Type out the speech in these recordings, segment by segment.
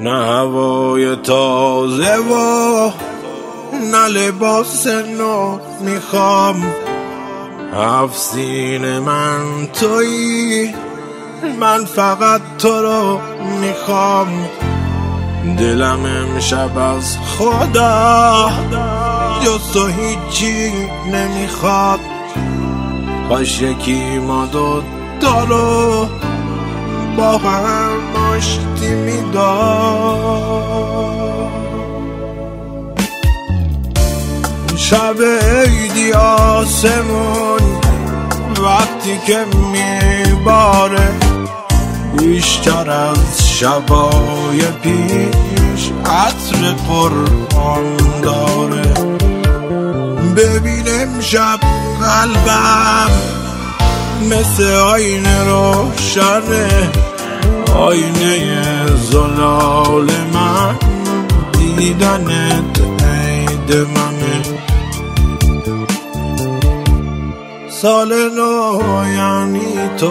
نه هوای تازه و نه لباس نو میخوام. هفت سینه من تویی، من فقط تو رو میخوام. دلم امشب از خدا جز تو هیچی نمیخواد. کاش یکی ما دوتا رو با هم آشتی میداد. شب عیدی آسمون وقتی که میباره، بیشتر از شبای پیش عطر قرآن داره. ببین امشب قلبم مثل آینه روشنه، آینه زلال من دیدنت عید منه. سال نو یعنی تو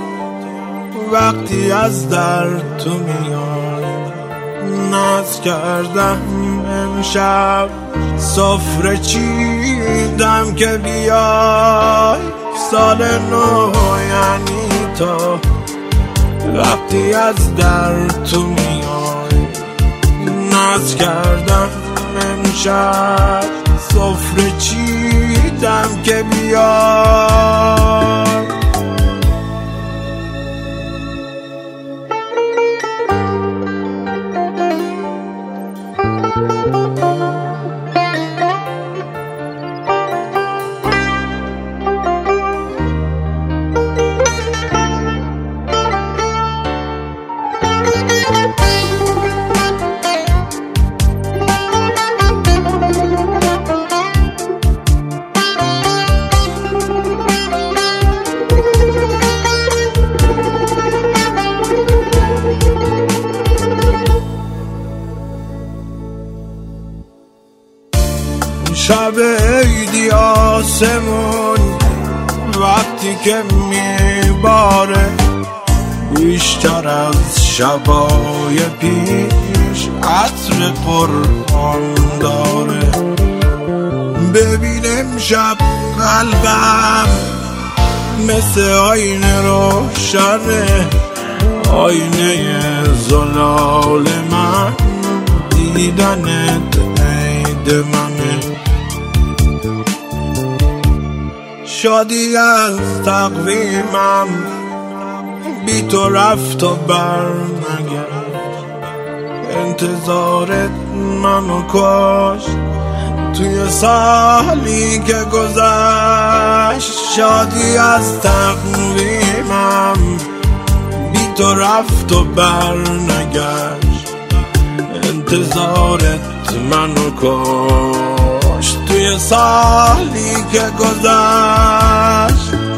وقتی از در تو میای. ناز کردم امشب سفره چیدم که بیای. سال نو یعنی تو وقتی از در تو میای. ناز کردم امشب سفره چیدم که بیای. شب عیدی آسمون وقتی که میباره، بیشتر از شبای پیش عطر قرآن داره. ببین امشب قلبم مثل آینه روشنه، آینه زلال من دیدنت عید منه. شادی از تقویمم بی تو رفت و بر نگشت. انتظارت منو کشت توی سالی که گذشت. شادی از تقویمم بی تو رفت و بر نگشت. انتظارت منو کشت توی سالی که گذشت.